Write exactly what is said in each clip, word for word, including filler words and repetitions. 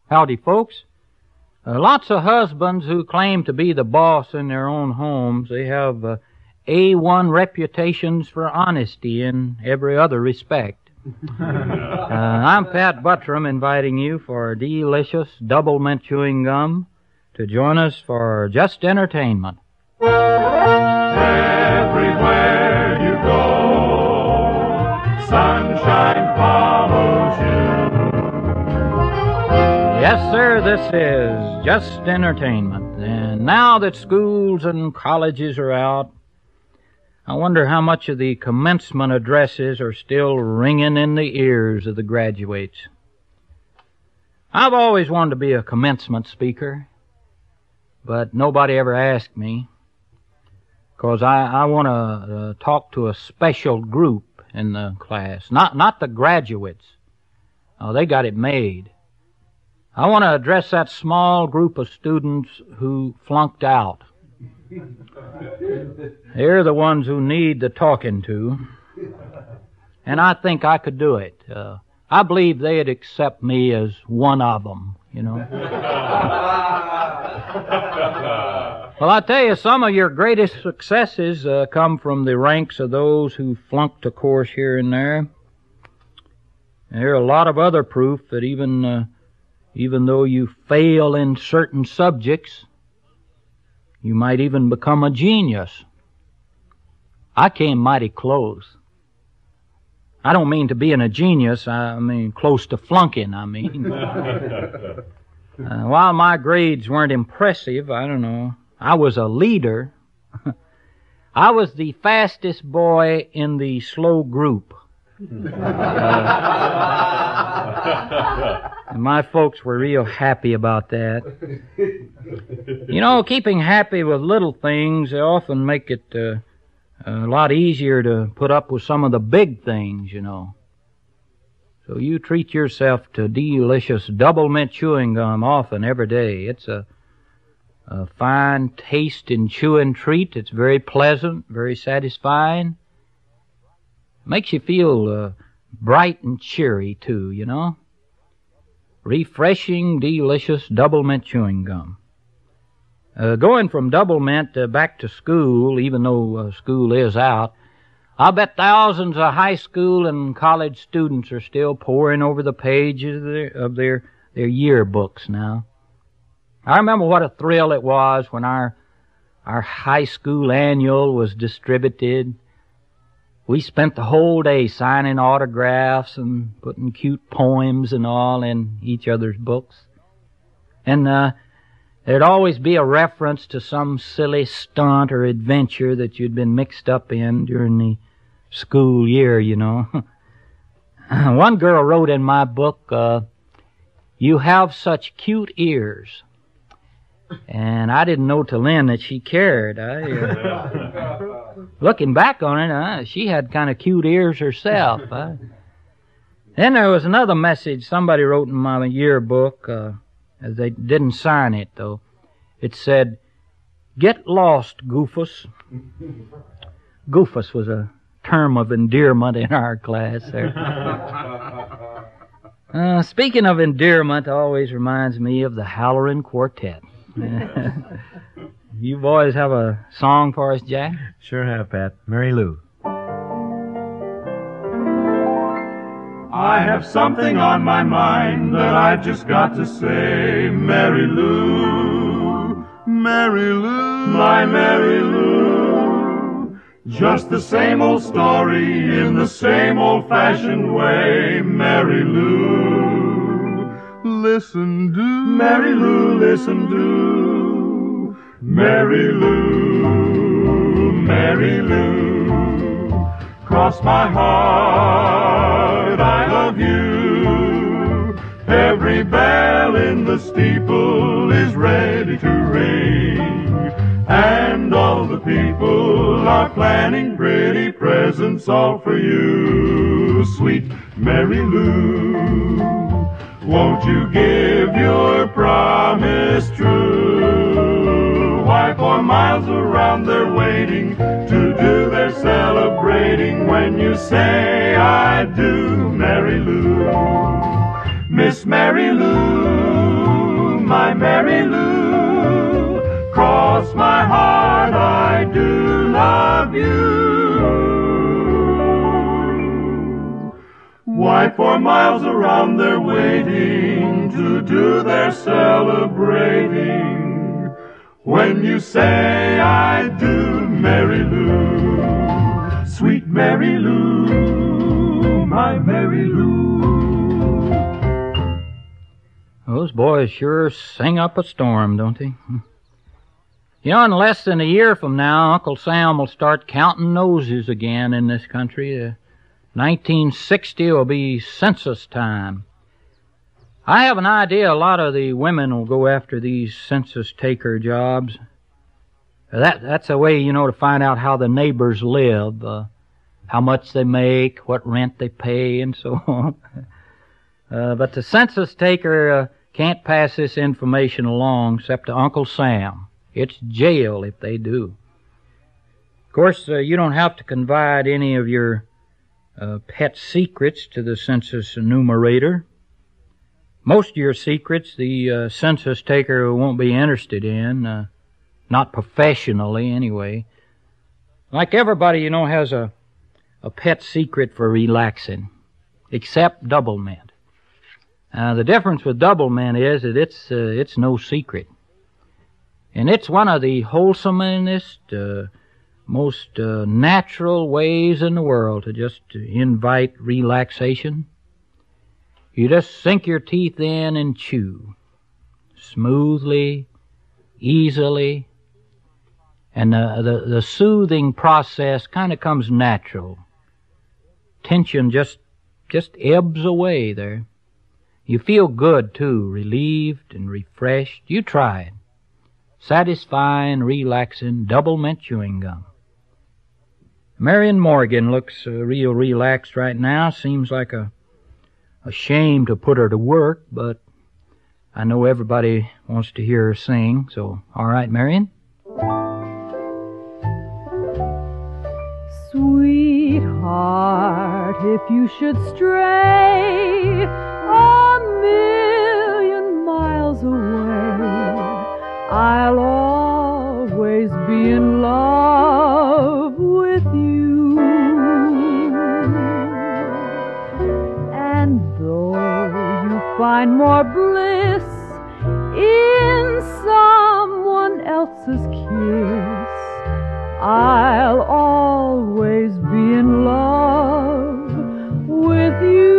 Howdy, folks. Uh, lots of husbands who claim to be the boss in their own homes, they have uh, A one reputations for honesty in every other respect. uh, I'm Pat Buttram, inviting you for delicious double mint chewing gum to join us for just entertainment. Everywhere you go, sunshine follows you. Yes, sir, this is just entertainment. And now that schools and colleges are out, I wonder how much of the commencement addresses are still ringing in the ears of the graduates. I've always wanted to be a commencement speaker, but nobody ever asked me, because I, I want to uh, talk to a special group in the class, not, not the graduates. Oh, they got it made. I want to address that small group of students who flunked out. They're the ones who need the talking to. And I think I could do it. Uh, I believe they'd accept me as one of them, you know. Well, I tell you, some of your greatest successes uh, come from the ranks of those who flunked a course here and there. There are a lot of other proof that even... Uh, Even though you fail in certain subjects, you might even become a genius. I came mighty close. I don't mean to being a genius, I mean close to flunking, I mean. uh, while my grades weren't impressive, I don't know, I was a leader. I was the fastest boy in the slow group. Uh, And my folks were real happy about that. You know, keeping happy with little things, they often make it uh, a lot easier to put up with some of the big things, you know. So you treat yourself to delicious double mint chewing gum often, every day. It's a, a fine taste and chewing treat. It's very pleasant, very satisfying. Makes you feel uh, bright and cheery, too, you know. Refreshing, delicious double mint chewing gum. Uh, going from double mint uh, back to school, even though uh, school is out, I bet thousands of high school and college students are still poring over the pages of their, of their, their yearbooks now. I remember what a thrill it was when our, our high school annual was distributed. We spent the whole day signing autographs and putting cute poems and all in each other's books. And uh, there'd always be a reference to some silly stunt or adventure that you'd been mixed up in during the school year, you know. One girl wrote in my book, uh, "You have such cute ears." And I didn't know till then that she cared. I, uh, looking back on it, uh, she had kind of cute ears herself. Uh. Then there was another message somebody wrote in my yearbook. Uh, they didn't sign it, though. It said, "Get lost, Goofus." Goofus was a term of endearment in our class there. uh, speaking of endearment, always reminds me of the Halloran Quartet. You boys have a song for us, Jack? Sure have, Pat. Mary Lou. I have something on my mind that I've just got to say. Mary Lou, Mary Lou, my Mary Lou. Just the same old story in the same old-fashioned way. Mary Lou, listen do. Mary Lou, listen do. Mary Lou, Mary Lou. Cross my heart, I love you. Every bell in the steeple is ready to ring, and all the people are planning pretty presents all for you. Sweet Mary Lou, won't you give your promise true? Why, for miles around they're waiting to do their celebrating when you say I do. Mary Lou, Miss Mary Lou, my Mary Lou. Cross my heart, I do love you. Why, for miles around they're waiting to do their celebrating. When you say I do, Mary Lou, sweet Mary Lou, my Mary Lou. Those boys sure sing up a storm, don't they? You know, in less than a year from now, Uncle Sam will start counting noses again in this country. Uh, nineteen sixty will be census time. I have an idea a lot of the women will go after these census taker jobs. That That's a way, you know, to find out how the neighbors live, uh, how much they make, what rent they pay, and so on. uh, but the census taker uh, can't pass this information along except to Uncle Sam. It's jail if they do. Of course, uh, you don't have to confide any of your uh, pet secrets to the census enumerator. Most of your secrets the uh, census taker won't be interested in, uh, not professionally anyway. Like everybody, you know, has a, a pet secret for relaxing, except double mint. Uh, the difference with double mint is that it's uh, it's no secret. And it's one of the wholesomest, uh, most uh, natural ways in the world to just invite relaxation. You just sink your teeth in and chew. Smoothly, easily. And the, the, the soothing process kind of comes natural. Tension just, just ebbs away there. You feel good, too, relieved and refreshed. You try it. Satisfying, relaxing, double mint chewing gum. Marion Morgan looks uh, real relaxed right now. Seems like a, a shame to put her to work, but I know everybody wants to hear her sing. So, all right, Marion? Sweetheart, if you should stray a million miles away, I'll always be in love with you. And though you find more bliss in someone else's kiss, I'll always be in love with you.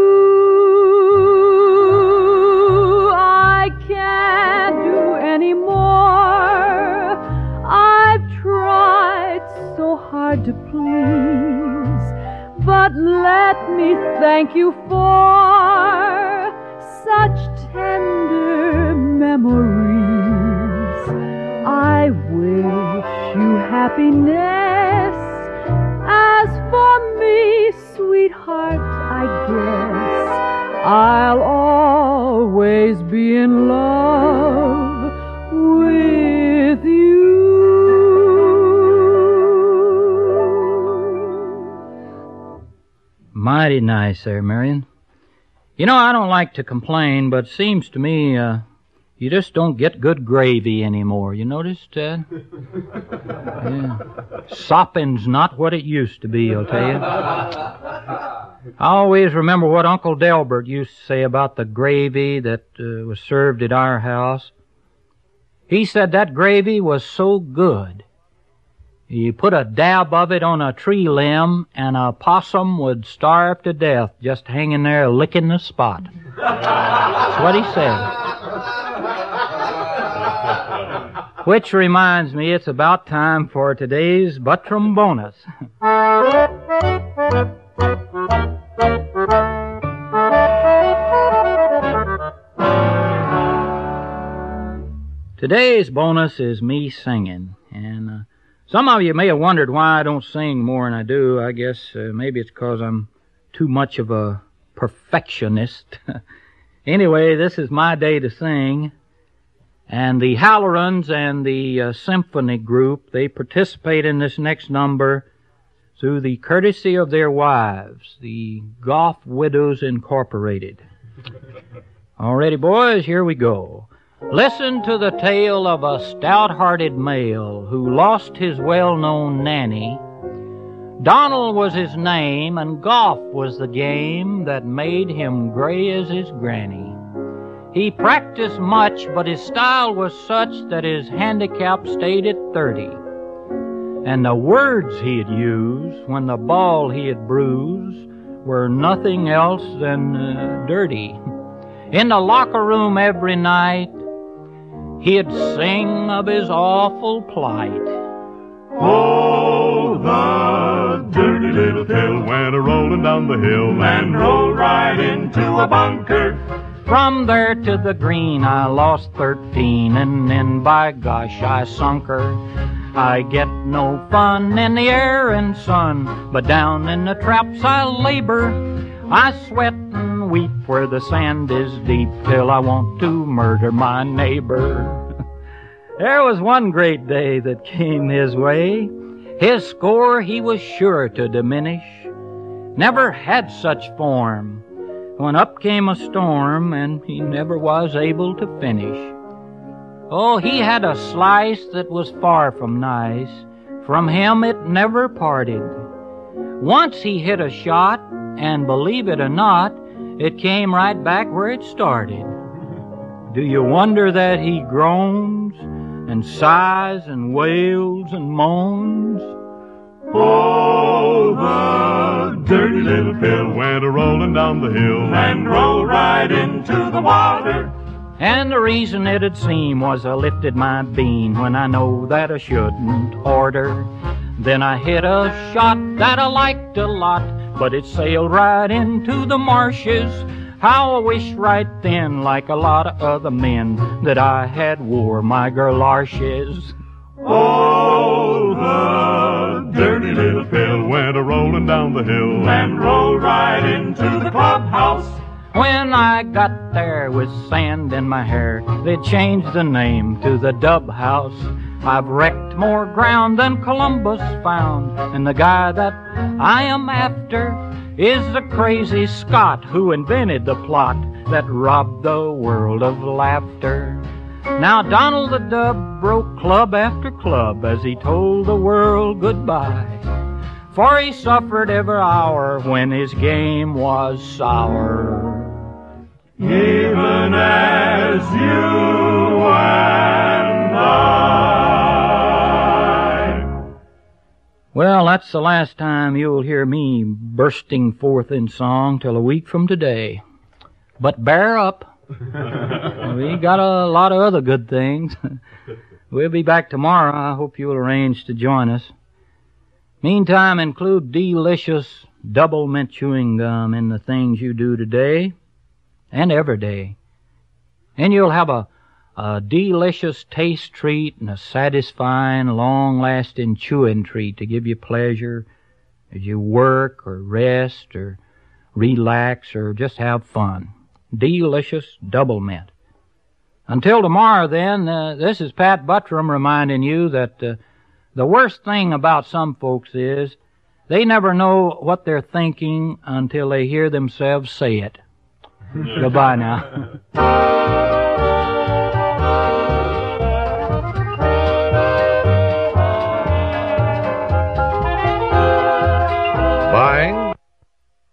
I can't do any more. I've tried so hard to please, but let me thank you for such tender memories. I wish you happiness. As for me, sweetheart, I guess I'll always be in love with you. Mighty nice there, Marion. You know, I don't like to complain, but it seems to me uh, you just don't get good gravy anymore. You noticed that? Yeah. Sopping's not what it used to be, I'll tell you. I always remember what Uncle Delbert used to say about the gravy that uh, was served at our house. He said that gravy was so good, you put a dab of it on a tree limb and a possum would starve to death just hanging there licking the spot. That's what he said. Which reminds me, it's about time for today's Buttram bonus. Today's bonus is me singing, and uh, some of you may have wondered why I don't sing more than I do. I guess uh, maybe it's because I'm too much of a perfectionist. Anyway, this is my day to sing. And the Halloran's and the uh, symphony group, they participate in this next number through the courtesy of their wives, the Goff Widows Incorporated. All righty, boys, here we go. Listen to the tale of a stout-hearted male who lost his well-known nanny. Donald was his name, and golf was the game that made him gray as his granny. He practiced much, but his style was such that his handicap stayed at thirty. And the words he'd use when the ball he had bruised were nothing else than uh, dirty. In the locker room every night, he'd sing of his awful plight. Oh, the dirty little pill went a-rolling down the hill and rolled right into a bunker. From there to the green I lost thirteen, and then by gosh I sunk her. I get no fun in the air and sun, but down in the traps I labor. I sweat and weep where the sand is deep till I want to murder my neighbor. There was one great day that came his way. His score he was sure to diminish. Never had such form. When up came a storm, and he never was able to finish. Oh, he had a slice that was far from nice. From him it never parted. Once he hit a shot, and believe it or not, it came right back where it started. Do you wonder that he groans and sighs and wails and moans? Oh, the dirty little pill went a-rolling down the hill and rolled right into the water. And the reason it'd seem was I lifted my bean when I know that I shouldn't order. Then I hit a shot that I liked a lot, but it sailed right into the marshes. How I wish right then, like a lot of other men, that I had wore my galoshes. Oh, the dirty little pill went a-rolling down the hill and rolled right into the clubhouse. When I got there with sand in my hair, they changed the name to the Dub House. I've wrecked more ground than Columbus found, and the guy that I am after is the crazy Scot who invented the plot that robbed the world of laughter. Now Donald the Dub broke club after club as he told the world goodbye, for he suffered every hour when his game was sour. Even as you and I. Well, that's the last time you'll hear me bursting forth in song till a week from today. But bear up. We got a lot of other good things. We'll be back tomorrow. I hope you'll arrange to join us. Meantime, include delicious double mint chewing gum in the things you do today and every day. And you'll have a, a delicious taste treat and a satisfying, long-lasting chewing treat to give you pleasure as you work or rest or relax or just have fun. Delicious double mint. Until tomorrow, then, uh, this is Pat Buttram reminding you that uh, the worst thing about some folks is they never know what they're thinking until they hear themselves say it. Goodbye now.